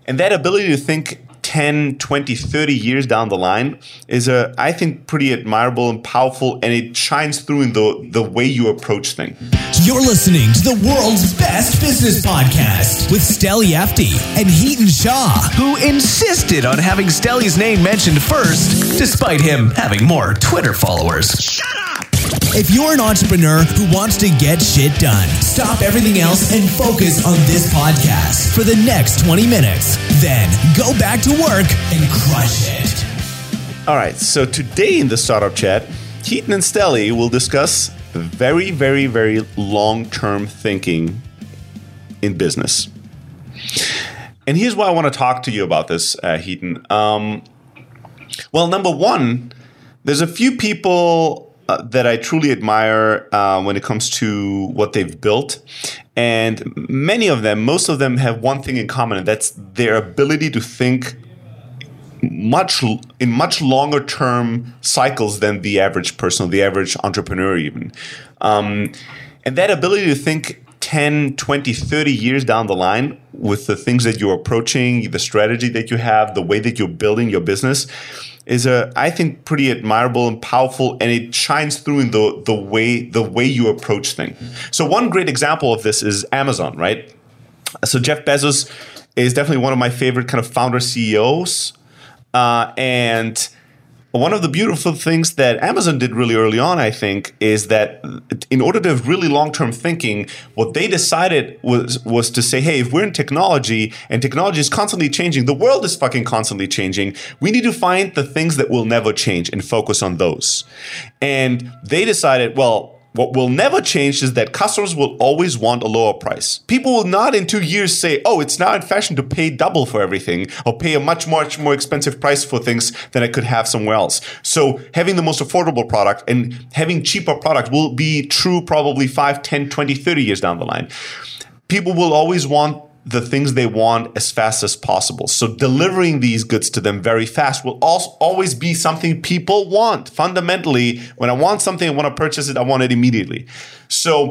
And that ability to think 10, 20, 30 years down the line is, I think, pretty admirable and powerful, and it shines through in the way you approach things. You're listening to the world's best business podcast with Steli Efti and Hiten Shah, who insisted on having Steli's name mentioned first, despite him having more Twitter followers. Shut up! If you're an entrepreneur who wants to get shit done, stop everything else and focus on this podcast for the next 20 minutes. Then go back to work and crush it. All right, so today in the Startup Chat, Hiten and Steli will discuss very, very, very long-term thinking in business. And here's why I want to talk to you about this, Hiten. Well, number one, there's a few people that I truly admire when it comes to what they've built. And many of them, most of them have one thing in common, and that's their ability to think in much longer term cycles than the average person, the average entrepreneur even. And that ability to think 10, 20, 30 years down the line with the things that you're approaching, the strategy that you have, the way that you're building your business is, I think, pretty admirable and powerful, and it shines through in the way you approach things. So one great example of this is Amazon, right? So Jeff Bezos is definitely one of my favorite kind of founder CEOs. And one of the beautiful things that Amazon did really early on, I think, is that in order to have really long-term thinking, what they decided was to say, hey, if we're in technology and technology is constantly changing, the world is fucking constantly changing, we need to find the things that will never change and focus on those. And they decided, well, what will never change is that customers will always want a lower price. People will not in 2 years say, oh, it's now in fashion to pay double for everything or pay a much more expensive price for things than I could have somewhere else. So having the most affordable product and having cheaper product will be true probably 5, 10, 20, 30 years down the line. People will always want the things they want as fast as possible. So delivering these goods to them very fast will also always be something people want. Fundamentally, when I want something, I want to purchase it, I want it immediately. So,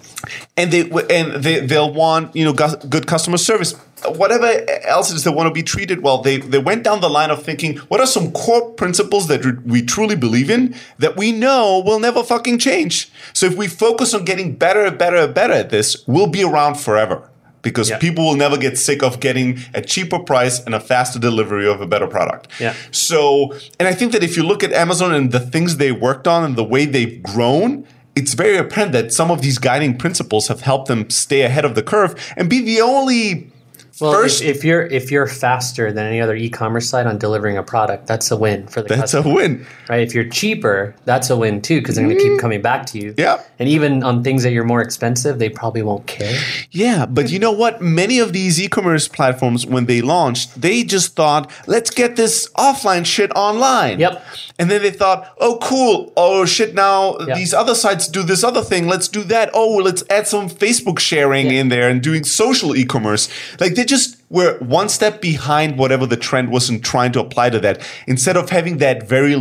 and they'll want, good customer service. Whatever else it is, they want to be treated well. They went down the line of thinking, what are some core principles that we truly believe in that we know will never fucking change? So if we focus on getting better and better and better at this, we'll be around forever. Because people will never get sick of getting a cheaper price and a faster delivery of a better product. Yeah. So, and I think that if you look at Amazon and the things they worked on and the way they've grown, it's very apparent that some of these guiding principles have helped them stay ahead of the curve and be the only first. If you're faster than any other e-commerce site on delivering a product, that's a win for the customer. That's a win. Right? If you're cheaper, that's a win too, because they're going to keep coming back to you. Yeah. And even on things that you're more expensive, they probably won't care. Yeah, but you know what? Many of these e-commerce platforms, when they launched, they just thought, let's get this offline shit online. Yep. And then they thought, oh, cool. Oh, shit, now these other sites do this other thing. Let's do that. Oh, well, let's add some Facebook sharing in there and doing social e-commerce. Like, they just were one step behind whatever the trend was and trying to apply to that. Instead of having that very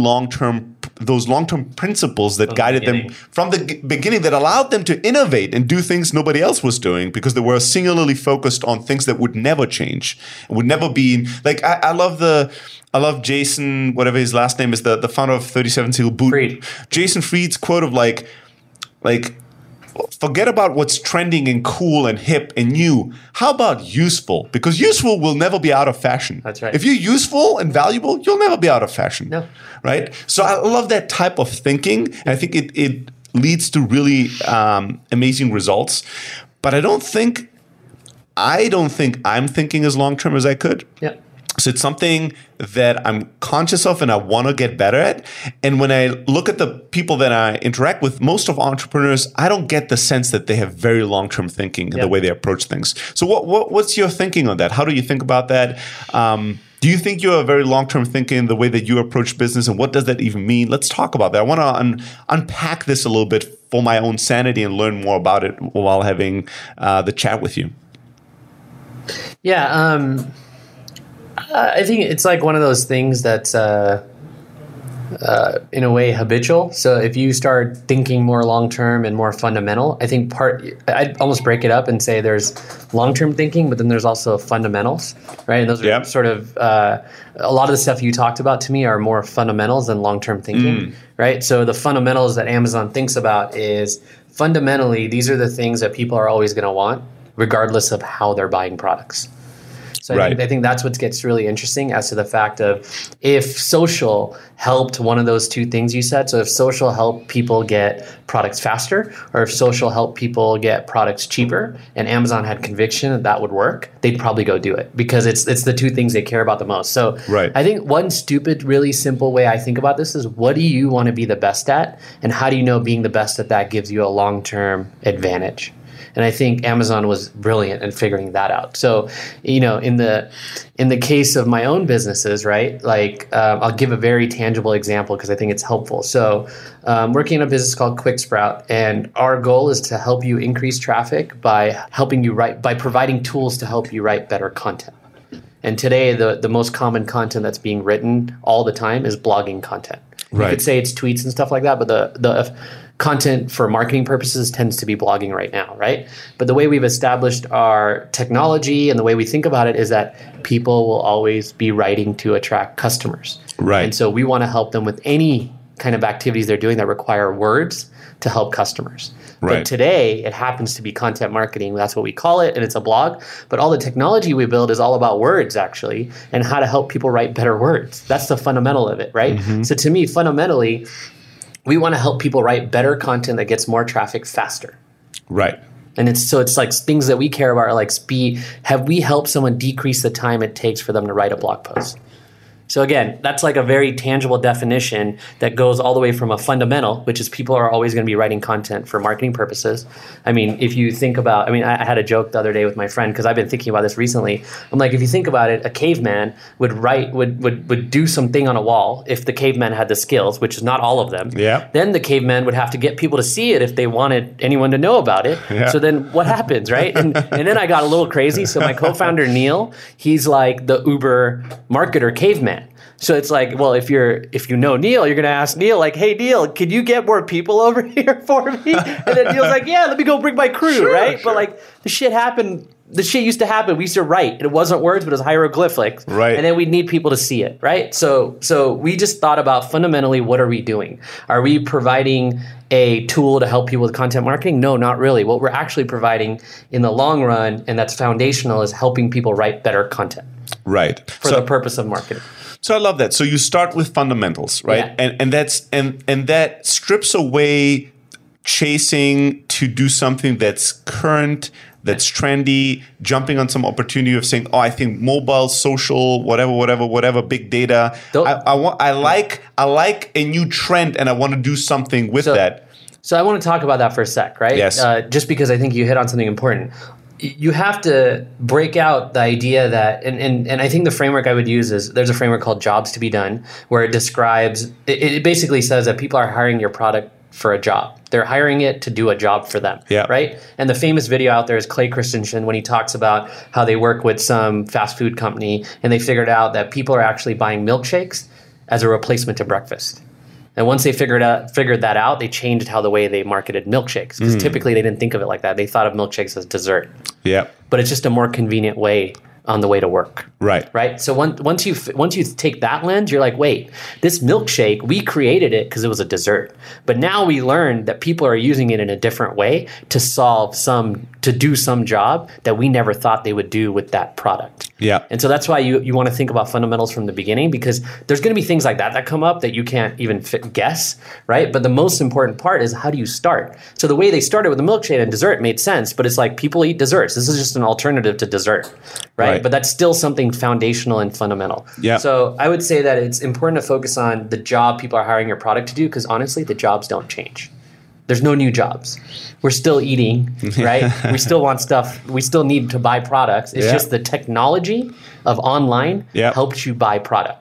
those long-term principles that guided them from the beginning, that allowed them to innovate and do things nobody else was doing because they were singularly focused on things that would never change, would never be like. I love Jason, whatever his last name is, the founder of 37 Seal Boot. Fried. Jason Fried's quote of like. Forget about what's trending and cool and hip and new. How about useful? Because useful will never be out of fashion. That's right. If you're useful and valuable, you'll never be out of fashion. No. Right? So I love that type of thinking. And I think it leads to really amazing results. But I don't think I'm thinking as long-term as I could. Yeah. So it's something that I'm conscious of and I want to get better at. And when I look at the people that I interact with, most of entrepreneurs, I don't get the sense that they have very long-term thinking in the way they approach things. So what's your thinking on that? How do you think about that? Do you think you're a very long-term thinker in the way that you approach business, and what does that even mean? Let's talk about that. I want to unpack this a little bit for my own sanity and learn more about it while having the chat with you. Yeah, I think it's like one of those things that in a way, habitual. So if you start thinking more long-term and more fundamental, I think I'd almost break it up and say there's long-term thinking, but then there's also fundamentals, right? And those are sort of, a lot of the stuff you talked about to me are more fundamentals than long-term thinking, right? So the fundamentals that Amazon thinks about is fundamentally, these are the things that people are always going to want, regardless of how they're buying products. So I think that's what gets really interesting as to the fact of if social helped one of those two things you said. So if social helped people get products faster, or if social helped people get products cheaper, and Amazon had conviction that that would work, they'd probably go do it because it's the two things they care about the most. So I think one stupid, really simple way I think about this is, what do you want to be the best at? And how do you know being the best at that gives you a long-term advantage? And I think Amazon was brilliant in figuring that out. So, in the case of my own businesses, right? Like, I'll give a very tangible example because I think it's helpful. So, working in a business called QuickSprout, and our goal is to help you increase traffic by helping you by providing tools to help you write better content. And today, the most common content that's being written all the time is blogging content. You could say it's tweets and stuff like that, but the content for marketing purposes tends to be blogging right now, right? But the way we've established our technology and the way we think about it is that people will always be writing to attract customers. Right. And so we want to help them with any kind of activities they're doing that require words to help customers. But today, it happens to be content marketing. That's what we call it, and it's a blog. But all the technology we build is all about words, actually, and how to help people write better words. That's the fundamental of it, right? So to me, fundamentally, we want to help people write better content that gets more traffic faster. Right. And it's like things that we care about are like speed. Have we helped someone decrease the time it takes for them to write a blog post? So again, that's like a very tangible definition that goes all the way from a fundamental, which is people are always going to be writing content for marketing purposes. I mean, if you think about, I had a joke the other day with my friend because I've been thinking about this recently. I'm like, if you think about it, a caveman would do something on a wall if the caveman had the skills, which is not all of them. Yeah. Then the caveman would have to get people to see it if they wanted anyone to know about it. Yeah. So then what happens, right? And then I got a little crazy. So my co-founder, Neil, he's like the Uber marketer caveman. So it's like, well, if you know Neil, you're going to ask Neil, like, hey, Neil, can you get more people over here for me? And then Neil's like, yeah, let me go bring my crew, right? Sure. But like the shit happened. The shit used to happen. We used to write. And it wasn't words, but it was hieroglyphics. Right. And then we'd need people to see it, right? So we just thought about fundamentally, what are we doing? Are we providing a tool to help people with content marketing? No, not really. What we're actually providing in the long run, and that's foundational, is helping people write better content. Right. For the purpose of marketing. So I love that. So you start with fundamentals, right? Yeah. And that strips away chasing to do something that's current, that's trendy, jumping on some opportunity of saying, oh, I think mobile, social, whatever, big data. I like a new trend, and I want to do something with that. So I want to talk about that for a sec, right? Yes. Just because I think you hit on something important. You have to break out the idea that, and I think the framework I would use is, there's a framework called Jobs to be Done, where it describes, it basically says that people are hiring your product for a job. They're hiring it to do a job for them, right? And the famous video out there is Clay Christensen when he talks about how they work with some fast food company and they figured out that people are actually buying milkshakes as a replacement to breakfast. And once they figured that out, they changed the way they marketed milkshakes. Because typically they didn't think of it like that. They thought of milkshakes as dessert. Yeah. But it's just a more convenient way on the way to work. Right. Right. So once you take that lens, you're like, wait, this milkshake, we created it because it was a dessert. But now we learned that people are using it in a different way to do some job that we never thought they would do with that product. Yeah. And so that's why you want to think about fundamentals from the beginning, because there's going to be things like that come up that you can't even guess, right? But the most important part is, how do you start? So the way they started with the milkshake and dessert made sense, but it's like, people eat desserts. This is just an alternative to dessert, right? But that's still something foundational and fundamental. Yeah. So I would say that it's important to focus on the job people are hiring your product to do, because honestly, the jobs don't change. There's no new jobs. We're still eating, right? We still want stuff. We still need to buy products. It's just the technology of online helps you buy products.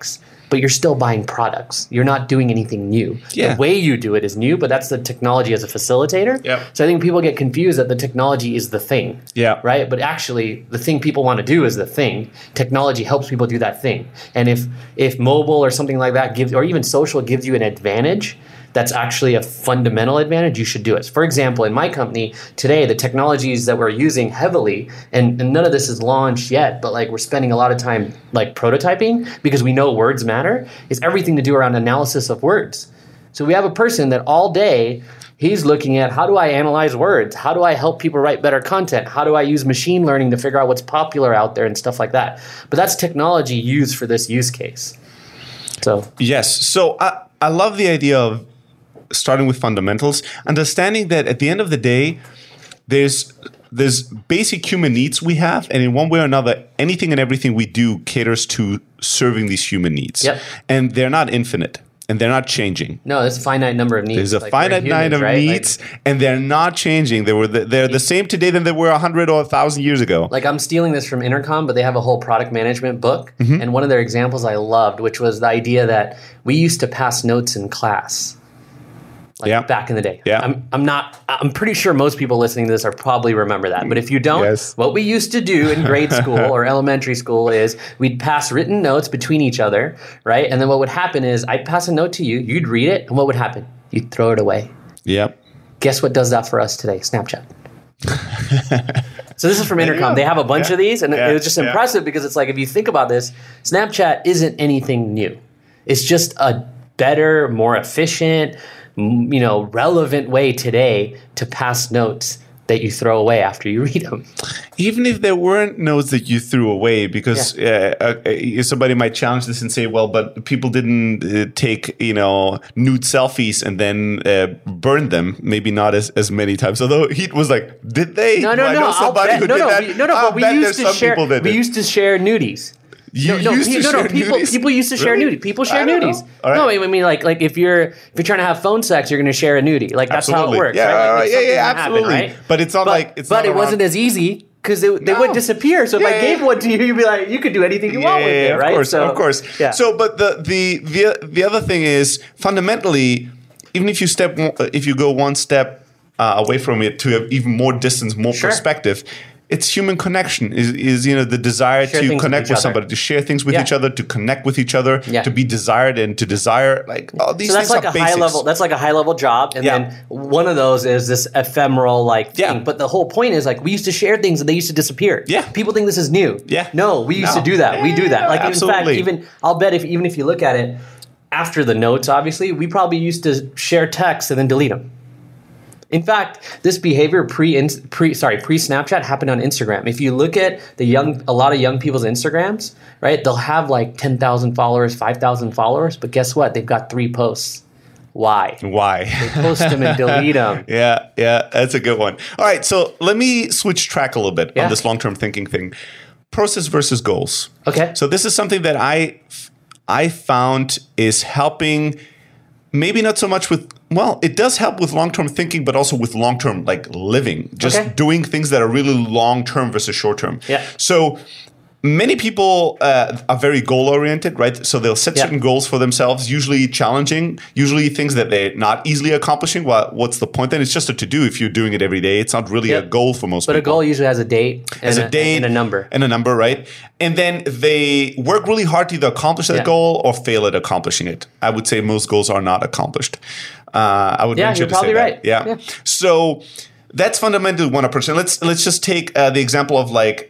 but you're still buying products. You're not doing anything new. Yeah. The way you do it is new, but that's the technology as a facilitator. Yep. So I think people get confused that the technology is the thing. Yeah. Right? But actually, the thing people want to do is the thing. Technology helps people do that thing. And if mobile or something like that gives, or even social gives you an advantage, that's actually a fundamental advantage, you should do it. For example, in my company today, the technologies that we're using heavily, and none of this is launched yet, but like we're spending a lot of time like prototyping because we know words matter, is everything to do around analysis of words. So we have a person that all day he's looking at, how do I analyze words? How do I help people write better content? How do I use machine learning to figure out what's popular out there and stuff like that? But that's technology used for this use case. So yes. So I love the idea of starting with fundamentals, understanding that at the end of the day, there's basic human needs we have, and in one way or another, anything and everything we do caters to serving these human needs. Yep. And they're not infinite, and they're not changing. no, there's a finite number of needs. There's a Like, finite we're humans, number of right? needs, and they're not changing. They're the same today than they were 100 or 1,000 years ago. Like I'm stealing this from Intercom, but they have a whole product management book. Mm-hmm. And one of their examples I loved, which was the idea that we used to pass notes in class. Like Yeah. back in the day. Yeah. I'm pretty sure most people listening to this are probably remember that. But if you don't, Yes. what we used to do in grade school or elementary school is we'd pass written notes between each other, right? And then what would happen is I'd pass a note to you, you'd read it, and what would happen? You'd throw it away. Yep. Guess what does that for us today? Snapchat. So this is from Intercom. go. They have a bunch Yeah. of these, and Yeah. it was just Yeah. impressive because it's like if you think about this, Snapchat isn't anything new. It's just a better, more efficient, relevant way today to pass notes that you throw away after you read them. Even if there weren't notes that you threw away, because somebody might challenge this and say, well, but people didn't take, nude selfies and then burn them. Maybe not as many times. Although he was like, did they? No. I know somebody who did that. But we used to share. People did We it. used to share nudies. Nudies? People used to share Really? nudies. People share I don't know. nudies. All right. No, I mean like if you're trying to have phone sex, you're going to share a nudie. Like that's how it Absolutely. works. Yeah, right? Like, right, it's something that absolutely. happened, right? But it's not like it's but not it wasn't as easy because they would disappear. So if I gave one to you, you'd be like, you could do anything you want with it, right? Of course. Yeah. So, but the other thing is fundamentally, even if you go one step away from it to have even more distance, more Sure. perspective. It's human connection is the desire Share to things connect with with each somebody, other. to share things with Yeah. each other, to connect with each other, Yeah. to be desired and to desire. Like all these So that's things like are a high basics. level. That's like a high level job, and Yeah. then one of those is this ephemeral like thing. Yeah. But the whole point is like we used to share things and they used to disappear. Yeah. People think this is new. Yeah. No, we used No. to do that. We do that. Yeah, Like absolutely. in fact, I'll bet even if you look at it after the notes, obviously we probably used to share texts and then delete them. In fact, this behavior pre-Snapchat happened on Instagram. If you look at a lot of young people's Instagrams, right, they'll have like 10,000 followers, 5,000 followers, but guess what? They've got 3 posts. Why? Why? Post them and delete them. Yeah, that's a good one. All right, so let me switch track a little bit Yeah. on this long-term thinking thing. Process versus goals. Okay. So this is something that I found is helping. Maybe not so much with, well, it does help with long-term thinking, but also with long-term like living, just Okay. doing things that are really long-term versus short-term. Yeah. So many people are very goal-oriented, right? So they'll set Yeah. certain goals for themselves, usually challenging, usually things that they're not easily accomplishing. Well, what's the point then? It's just a to-do if you're doing it every day. It's not really Yep. a goal for most But a people. goal usually has a date and As a date and a number. and a number, right? And then they work really hard to either accomplish that Yeah. goal or fail at accomplishing it. I would say most goals are not accomplished. I would Yeah, venture you're to say probably that. right. Yeah. Yeah. So that's fundamentally one approach. And let's just take the example of like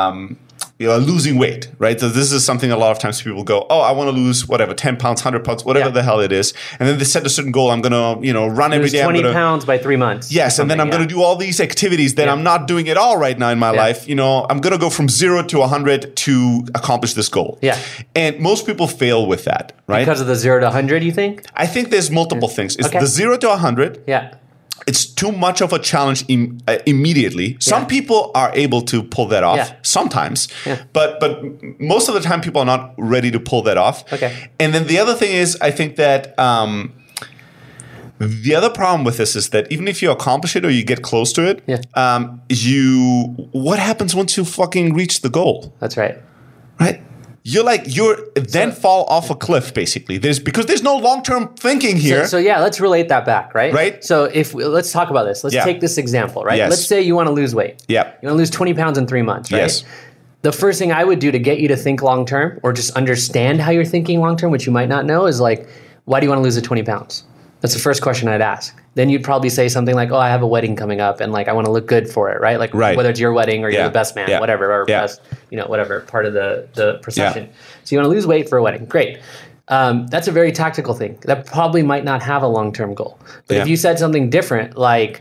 losing weight, right? So this is something a lot of times people go, oh, I want to lose whatever, 10 pounds, 100 pounds, whatever Yeah. the hell it is. And then they set a certain goal. I'm going to, run every Lose day. 20 I'm gonna, pounds by 3 months. Yes, and then I'm going to do all these activities that Yeah. I'm not doing at all right now in my Yeah. life. I'm going to go from 0 to 100 to accomplish this goal. Yeah. And most people fail with that, right? Because of the 0 to 100, you think? I think there's multiple things. It's Okay. the 0 to 100. Yeah. It's too much of a challenge immediately. Some Yeah. people are able to pull that off Yeah. sometimes, Yeah. but most of the time people are not ready to pull that off. Okay. And then the other thing is, I think that the other problem with this is that even if you accomplish it or you get close to it, Yeah. what happens once you fucking reach the goal, That's right. right? you're then fall off a cliff basically. Because there's no long-term thinking here. So yeah, let's relate that back, right? Right. So let's talk about this. Let's take this example, right? Yes. Let's say you want to lose weight. Yeah. You want to lose 20 pounds in 3 months, right? Yes. The first thing I would do to get you to think long-term or just understand how you're thinking long-term, which you might not know, is like, why do you want to lose the 20 pounds? That's the first question I'd ask. Then you'd probably say something like, oh, I have a wedding coming up and like I want to look good for it, right? Like whether it's your wedding or you're the best man, whatever, or best, whatever part of the procession. So you want to lose weight for a wedding. Great. That's a very tactical thing. That probably might not have a long-term goal. But if you said something different, like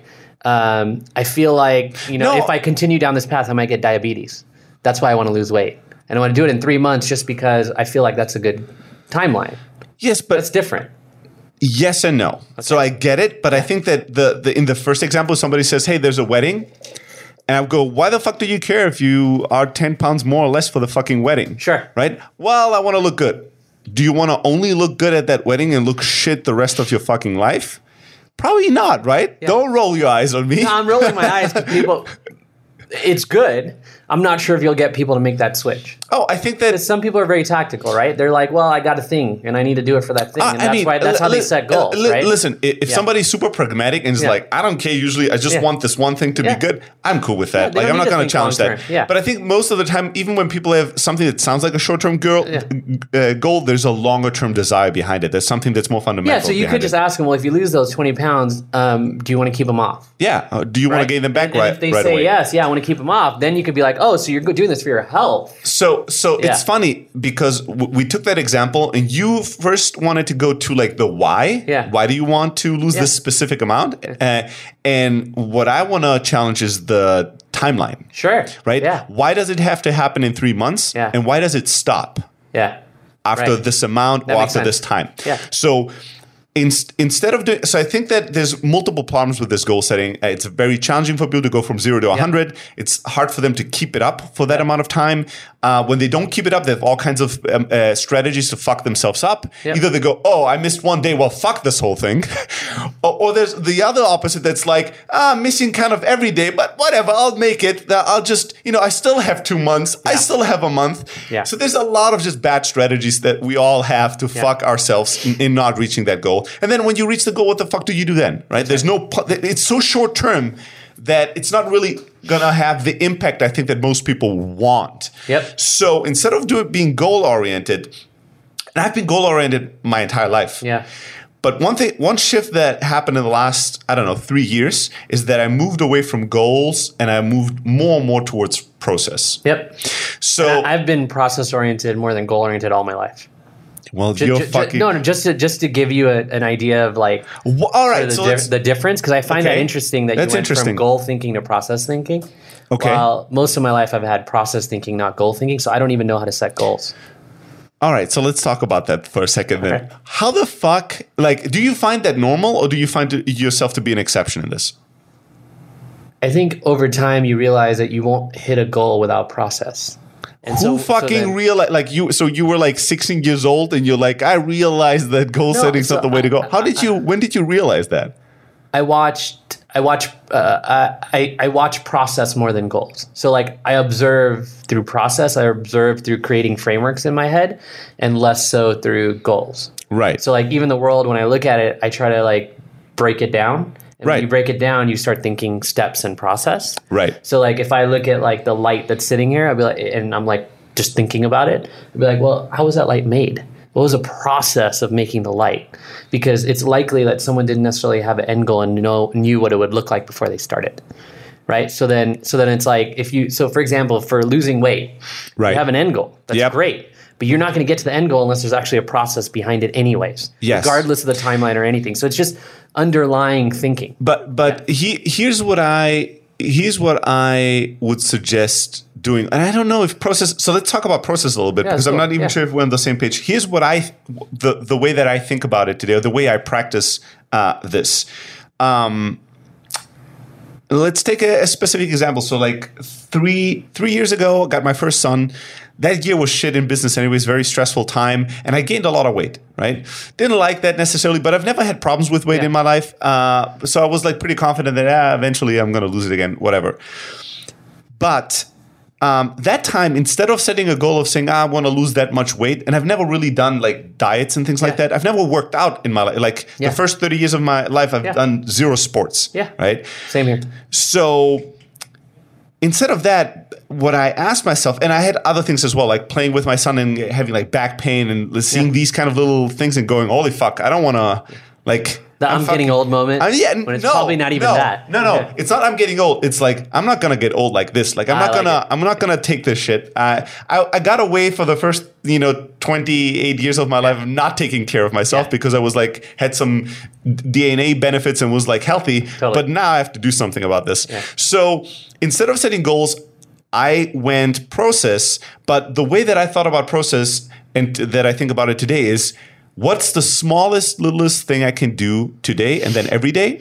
I feel like, if I continue down this path, I might get diabetes. That's why I want to lose weight. And I want to do it in 3 months just because I feel like that's a good timeline. Yes, but it's different. Yes and no. Okay. So I get it, but I think that in the first example, somebody says, hey, there's a wedding. And I go, why the fuck do you care if you are 10 pounds more or less for the fucking wedding? Sure. Right? Well, I want to look good. Do you want to only look good at that wedding and look shit the rest of your fucking life? Probably not, right? Yeah. Don't roll your eyes on me. No, I'm rolling my eyes because people, it's good. I'm not sure if you'll get people to make that switch. Oh, I think that... Because some people are very tactical, right? They're like, well, I got a thing, and I need to do it for that thing. And that's how they set goals, right? Listen, if somebody's super pragmatic and is like, I don't care usually, I just want this one thing to be good, I'm cool with that. Like, I'm not going to challenge that. Yeah. But I think most of the time, even when people have something that sounds like a short-term goal, there's a longer-term desire behind it. There's something that's more fundamental. Yeah, so you could just ask them, well, if you lose those 20 pounds, do you want to keep them off? Yeah. Do you want to gain them back and if they say away? Yes, I want to keep them off, then you could be like, oh, so you're doing this for your health. So it's funny because we took that example and you first wanted to go to like the why. Yeah. Why do you want to lose this specific amount? And what I want to challenge is the timeline. Sure. Right? Yeah. Why does it have to happen in 3 months? Yeah. And why does it stop? Yeah. After this amount or after this time? Yeah. So instead of doing, so I think that there's multiple problems with this goal setting. It's very challenging for people to go from 0 to 100. It's hard for them to keep it up for that amount of time. When they don't keep it up, they have all kinds of strategies to fuck themselves up. Yep. Either they go, oh, I missed one day. Well, fuck this whole thing. or there's the other opposite that's like, I'm missing kind of every day, but whatever, I'll make it. I'll just, I still have 2 months. I still have a month. Yeah. So there's a lot of just bad strategies that we all have to fuck ourselves in not reaching that goal. And then when you reach the goal, what the fuck do you do then, right? There's no, it's so short term that it's not really going to have the impact I think that most people want. Yep. So instead of being goal oriented, and I've been goal oriented my entire life. Yeah. But one shift that happened in the last, 3 years is that I moved away from goals and I moved more and more towards process. Yep. So I've been process oriented more than goal oriented all my life. Well, you're fucking... No, just to give you an idea of like all right, the difference, because I find that interesting that you went from goal thinking to process thinking. Okay. While most of my life I've had process thinking, not goal thinking, so I don't even know how to set goals. All right, so let's talk about that for a second then. Okay. How the fuck, do you find that normal or do you find yourself to be an exception in this? I think over time you realize that you won't hit a goal without process. And Who realized, you were like 16 years old and you're like, I realized that goal setting's not the way to go. When did you realize that? I watch process more than goals. So like I observe through process, I observe through creating frameworks in my head and less so through goals. Right. So like even the world, when I look at it, I try to like break it down. And when you break it down, you start thinking steps and process. Right. So like if I look at like the light that's sitting here, I'd be like, and I'm like just thinking about it, I'd be like, well, how was that light made? What was the process of making the light? Because it's likely that someone didn't necessarily have an end goal and knew what it would look like before they started. Right. So then it's like for example, for losing weight, you have an end goal. That's great. But you're not going to get to the end goal unless there's actually a process behind it anyways, regardless of the timeline or anything. So it's just underlying thinking. But here's what I would suggest doing. And I don't know if process. So let's talk about process a little bit because I'm not even sure if we're on the same page. Here's what the way that I think about it today, or the way I practice this. Let's take a specific example. So like three years ago, I got my first son. That year was shit in business anyways, very stressful time. And I gained a lot of weight, right? Didn't like that necessarily, but I've never had problems with weight in my life. So I was like pretty confident that eventually I'm going to lose it again, whatever. But that time, instead of setting a goal of saying, I want to lose that much weight, and I've never really done like diets and things like that. I've never worked out in my life. Like the first 30 years of my life, I've done zero sports. Yeah. Right? Same here. So instead of that, what I asked myself, and I had other things as well, like playing with my son and having like back pain and seeing these kind of little things and going, holy fuck, I don't want to like... I'm getting old moment. When it's probably not even that. No. It's not I'm getting old. It's like I'm not gonna get old like this. Like I'm not gonna take this shit. I got away for the first 28 years of my life of not taking care of myself because I was like had some DNA benefits and was like healthy. Totally. But now I have to do something about this. Yeah. So instead of setting goals, I went process. But the way that I thought about process and that I think about it today is, what's the smallest, littlest thing I can do today and then every day?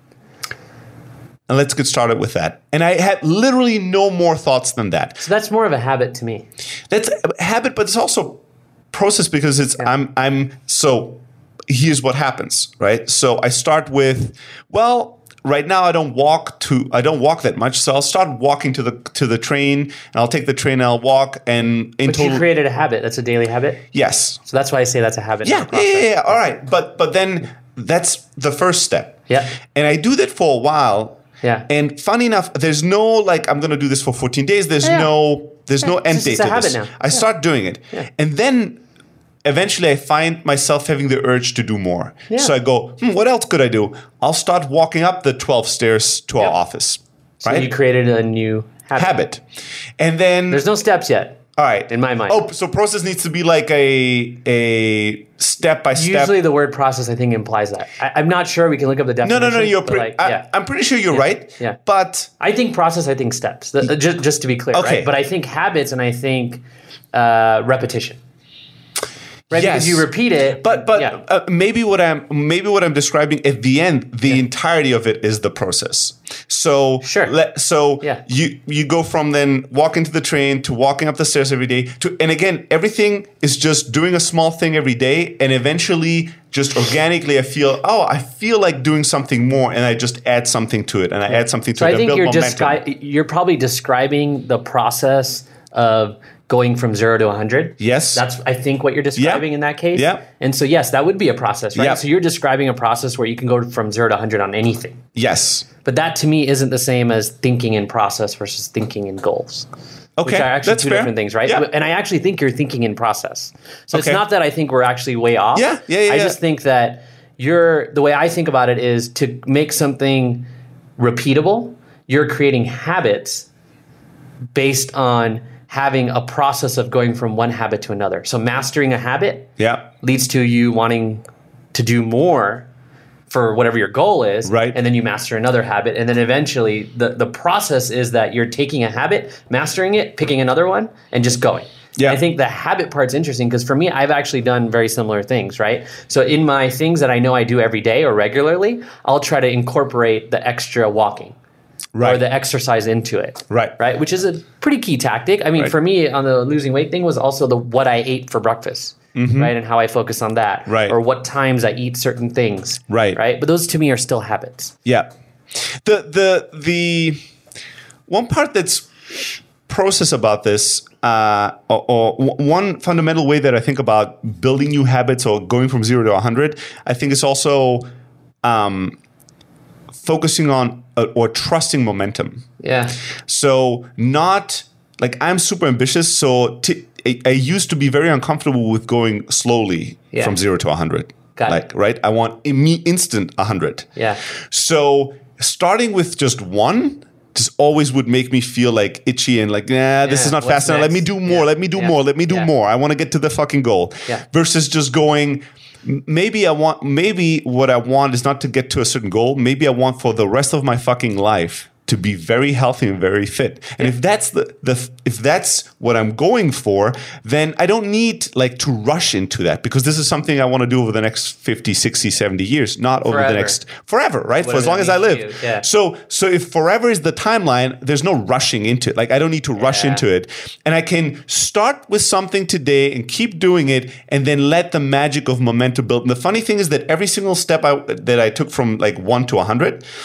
And let's get started with that. And I had literally no more thoughts than that. So that's more of a habit to me. That's a habit, but it's also process because it's so here's what happens, right? So I start with, right now I don't walk that much, so I'll start walking to the train, and I'll take the train and I'll walk. And But you created a habit. That's a daily habit. Yes. So that's why I say that's a habit. Yeah. All right, but then that's the first step. Yeah. And I do that for a while. Yeah. And funny enough, there's no like I'm going to do this for 14 days. There's no end date to this. Now. I start doing it, and then eventually I find myself having the urge to do more. Yeah. So I go, what else could I do? I'll start walking up the 12 stairs to our office. So right? You created a new habit. And then there's no steps yet. All right. In my mind. Oh, so process needs to be like a step by step. Usually the word process, I think, implies that. I'm not sure. We can look up the definition. No. I'm pretty sure you're right. Yeah. But I think process, I think steps. Just to be clear. Okay. Right? But I think habits and I think repetition. Right, yes. because you repeat it. But maybe what I'm describing at the end, the entirety of it is the process. So you go from then walking to the train to walking up the stairs every day and again, everything is just doing a small thing every day, and eventually just organically I feel like doing something more, and I just add something to it, and I add something to it. So I think you're probably describing the process of going from 0 to 100. Yes. That's, I think, what you're describing in that case. Yeah. And so, yes, that would be a process, right? Yeah. So you're describing a process where you can go from 0 to 100 on anything. Yes. But that, to me, isn't the same as thinking in process versus thinking in goals. Okay. Which are actually that's two fair. different things, right? Yeah. And I actually think you're thinking in process. So it's not that I think we're actually way off. Yeah. I just think that the way I think about it is to make something repeatable, you're creating habits based on having a process of going from one habit to another. So mastering a habit leads to you wanting to do more for whatever your goal is. Right. And then you master another habit. And then eventually the process is that you're taking a habit, mastering it, picking another one, and just going. Yeah. I think the habit part's interesting because for me, I've actually done very similar things, right? So in my things that I know I do every day or regularly, I'll try to incorporate the extra walking. Right. Or the exercise into it. Right. Which is a pretty key tactic. I mean, for me, on the losing weight thing was also what I ate for breakfast. Mm-hmm. Right. And how I focus on that. Right. Or what times I eat certain things. Right. Right. But those to me are still habits. Yeah. The one part that's process about this, or one fundamental way that I think about building new habits or going from 0 to 100, I think is also focusing on or trusting momentum. Yeah. So not like I'm super ambitious. So I used to be very uncomfortable with going slowly from 0 to 100. Got it. Right? I want instant 100. Yeah. So starting with just one just always would make me feel like itchy and like, this is not fast enough. Let me do more. Let me do more. Let me do more. I want to get to the fucking goal. Yeah. Versus just going, maybe what I want is not to get to a certain goal. Maybe I want for the rest of my fucking life to be very healthy and very fit. And if that's if that's what I'm going for, then I don't need like to rush into that, because this is something I want to do over the next 50, 60, 70 years, not over the next forever, right? For as long as I live. Yeah. So if forever is the timeline, there's no rushing into it. Like I don't need to rush into it. And I can start with something today and keep doing it and then let the magic of momentum build. And the funny thing is that every single step that I took from like 1 to 100,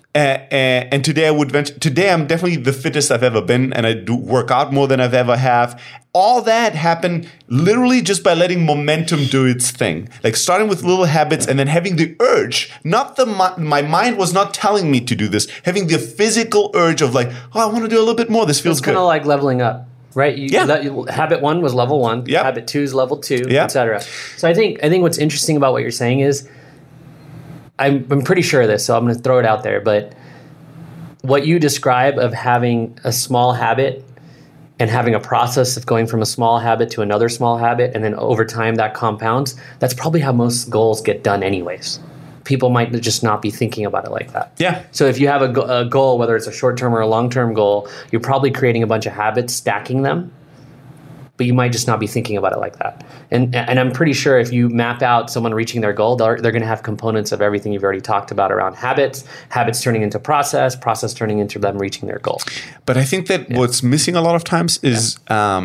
And today today I'm definitely the fittest I've ever been, and I do work out more than I've ever have. All that happened literally just by letting momentum do its thing. Like starting with little habits and then having the urge, my mind was not telling me to do this, having the physical urge of like, oh, I want to do a little bit more. This feels good. It's kind of like leveling up. Right? Habit 1 was level 1. Yep. Habit 2 is level 2, Yep. etc. So I think what's interesting about what you're saying is, I'm pretty sure of this, so I'm going to throw it out there. But what you describe of having a small habit and having a process of going from a small habit to another small habit, and then over time that compounds, that's probably how most goals get done anyways. People might just not be thinking about it like that. Yeah. So if you have a goal, whether it's a short-term or a long-term goal, you're probably creating a bunch of habits, stacking them, but you might just not be thinking about it like that. And I'm pretty sure if you map out someone reaching their goal, they're going to have components of everything you've already talked about around habits turning into process turning into them reaching their goal. But I think that what's missing a lot of times is, I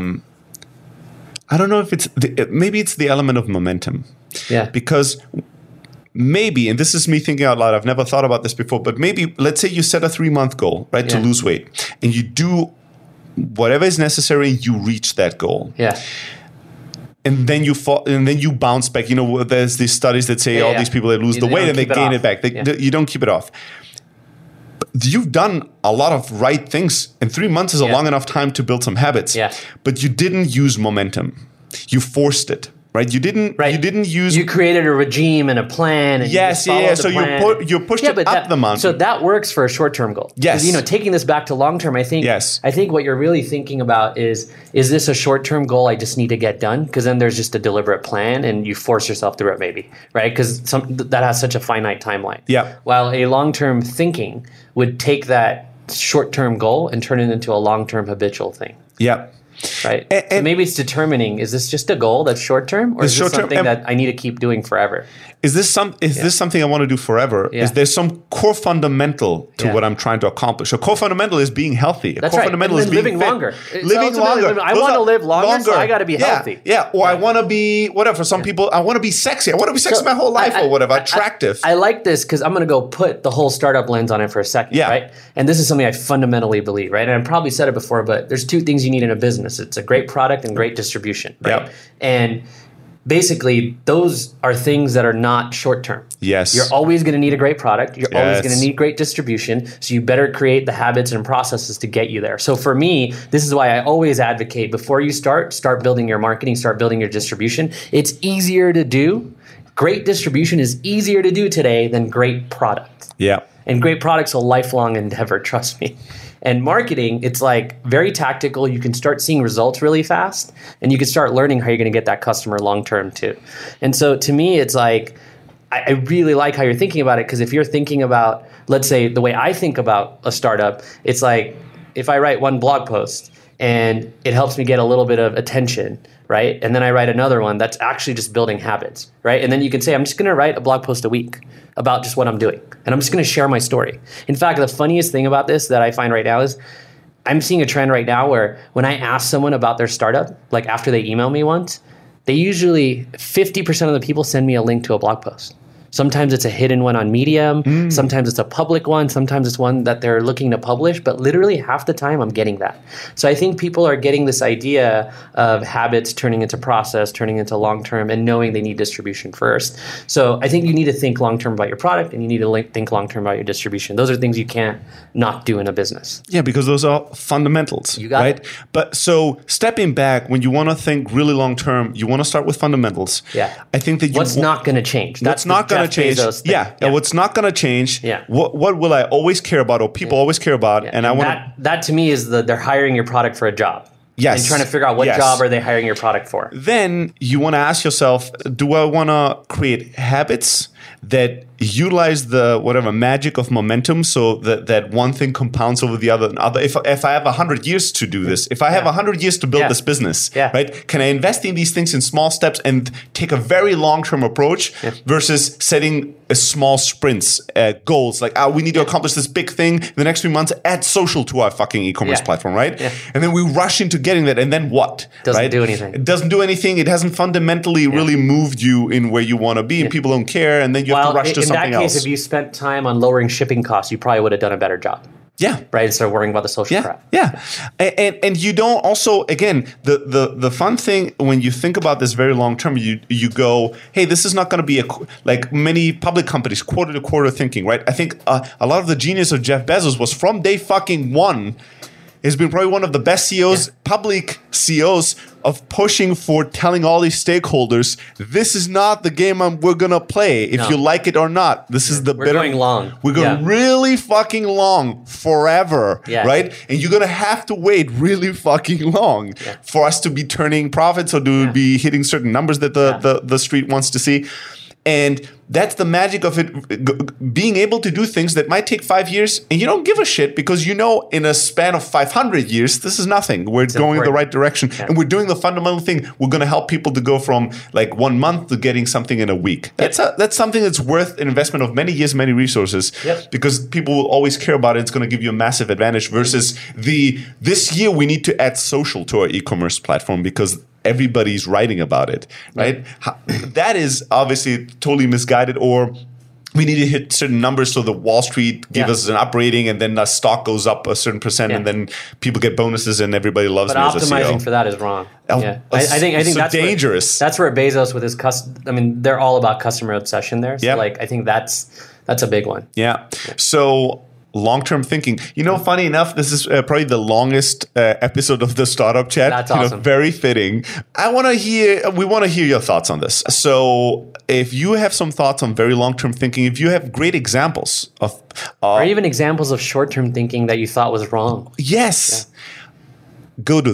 don't know if maybe it's the element of momentum. Yeah. Because maybe, and this is me thinking out loud, I've never thought about this before, but maybe, let's say you set a 3-month goal, right, to lose weight, and you do whatever is necessary, you reach that goal. Yeah. And then you bounce back. You know, there's these studies that say these people that lose the weight and they gain it back. You don't keep it off. But you've done a lot of right things, and 3 months is a long enough time to build some habits. Yeah. But you didn't use momentum. You forced it. Right, you didn't use. You created a regime and a plan. And So you pushed it up the mountain. So that works for a short-term goal. Yes, taking this back to long-term, I think. Yes. I think what you're really thinking about is this a short-term goal I just need to get done? Because then there's just a deliberate plan, and you force yourself through it, maybe, right? Because that has such a finite timeline. Yeah. While a long-term thinking would take that short-term goal and turn it into a long-term habitual thing. Yeah. Right. So maybe it's determining, is this just a goal that's short term, or is this something that I need to keep doing forever? Is this something I want to do forever? Yeah. Is there some core fundamental to what I'm trying to accomplish? A core fundamental is being healthy. That's right. Fundamental is being living fit. longer. Living longer. I want to live longer, so I got to be healthy. Yeah. Or I want to be whatever. For some people, I want to be sexy. I want to be sexy my whole life, or whatever. Attractive. I like this because I'm going to go put the whole startup lens on it for a second. Yeah. Right. And this is something I fundamentally believe. Right. And I've probably said it before, but there's 2 things you need in a business. It's a great product and great distribution. Right. Yep. And basically, those are things that are not short term. Yes. You're always going to need a great product. You're always going to need great distribution. So you better create the habits and processes to get you there. So for me, this is why I always advocate before you start building your marketing, start building your distribution. It's easier to do. Great distribution is easier to do today than great product. Yeah. And great product's a lifelong endeavor, trust me. And marketing, it's like very tactical. You can start seeing results really fast, and you can start learning how you're going to get that customer long term too. And so to me, it's like, I really like how you're thinking about it, because if you're thinking about, let's say, the way I think about a startup, it's like if I write one blog post and it helps me get a little bit of attention, right? And then I write another one that's actually just building habits, right? And then you can say, I'm just going to write a blog post a week about just what I'm doing. And I'm just going to share my story. In fact, the funniest thing about this that I find right now is I'm seeing a trend right now where when I ask someone about their startup, like after they email me once, they usually, 50% of the people send me a link to a blog post. Sometimes it's a hidden one on Medium. Sometimes it's a public one. Sometimes it's one that they're looking to publish. But literally half the time I'm getting that. So I think people are getting this idea of habits turning into process, turning into long-term, and knowing they need distribution first. So I think you need to think long-term about your product, and you need to think long-term about your distribution. Those are things you can't not do in a business. Yeah, because those are fundamentals. You got it. But so stepping back, when you want to think really long-term, you want to start with fundamentals. Yeah. I think that what's not going to change? That's not going to change. Yeah. What's not going to change? Yeah. What will I always care about, or people always care about? And I want that to me is they're hiring your product for a job. Yes. And trying to figure out what job are they hiring your product for. Then you want to ask yourself, do I want to create habits that utilize the whatever magic of momentum, so that one thing compounds over the other? If I have 100 years to do this, if I have 100 years to build this business, right? Can I invest in these things in small steps and take a very long-term approach versus setting a small sprints, goals like, we need to accomplish this big thing in the next 3 months, add social to our fucking e-commerce platform, right? And then we rush into getting that, and then what? Doesn't do anything. It doesn't do anything. It hasn't fundamentally really moved you in where you want to be, and people don't care, and and then you have to rush to something else. In that case, if you spent time on lowering shipping costs, you probably would have done a better job. Yeah. Right. Instead of worrying about the social crap. Yeah. And you don't also, again, the fun thing when you think about this very long term, you go, hey, this is not going to be like many public companies, quarter to quarter thinking, right? I think a lot of the genius of Jeff Bezos was from day fucking one. He's been probably one of the best CEOs, public CEOs, of pushing for telling all these stakeholders, this is not the game we're going to play, if you like it or not. This is the We're going long. We're going really fucking long forever, right? And you're going to have to wait really fucking long for us to be turning profits or to be hitting certain numbers that the street wants to see. And that's the magic of it, being able to do things that might take 5 years and you don't give a shit because you know in a span of 500 years, this is nothing. We're going in the right direction and we're doing the fundamental thing. We're going to help people to go from like 1 month to getting something in a week. That's something that's worth an investment of many years, many resources because people will always care about it. It's going to give you a massive advantage versus this year we need to add social to our e-commerce platform because everybody's writing about it, right? That is obviously totally misguided, or we need to hit certain numbers so the Wall Street give us an up rating and then the stock goes up a certain percent and then people get bonuses and everybody loves me as a CEO. But optimizing for that is wrong. I think so that's dangerous. That's where Bezos with his they're all about customer obsession there. So like I think that's a big one. Yeah. So long-term thinking. Funny enough, this is probably the longest episode of the Startup Chat. That's awesome. Very fitting. We want to hear your thoughts on this. So if you have some thoughts on very long-term thinking, if you have great examples of... or even examples of short-term thinking that you thought was wrong. Yes. Yeah. Go to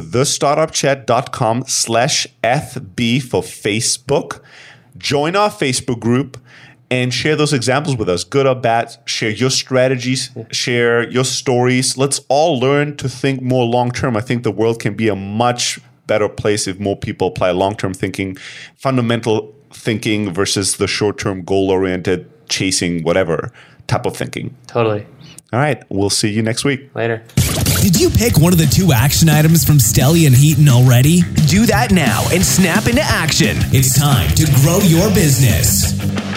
thestartupchat.com/FB for Facebook. Join our Facebook group. And share those examples with us, good or bad. Share your strategies, share your stories. Let's all learn to think more long-term. I think the world can be a much better place if more people apply long-term thinking, fundamental thinking versus the short-term goal-oriented, chasing whatever type of thinking. Totally. All right. We'll see you next week. Later. Did you pick one of the 2 action items from Stelly and Heaton already? Do that now and snap into action. It's time to grow your business.